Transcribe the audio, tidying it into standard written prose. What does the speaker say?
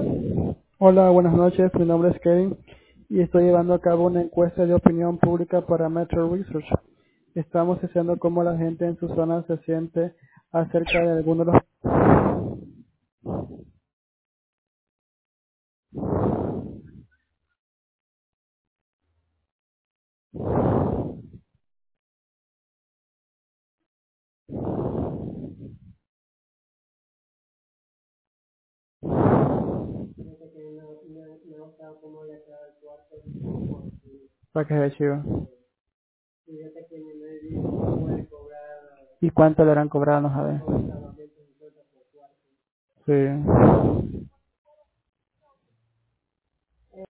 Hola, buenas noches. Mi nombre es Kevin y estoy llevando a cabo una encuesta de opinión pública para Metro Research. Estamos haciendo cómo la gente en su zona se siente acerca de algunos de los... Para que se chivo. ¿Y cuánto le harán cobrado? No sabe. Sí.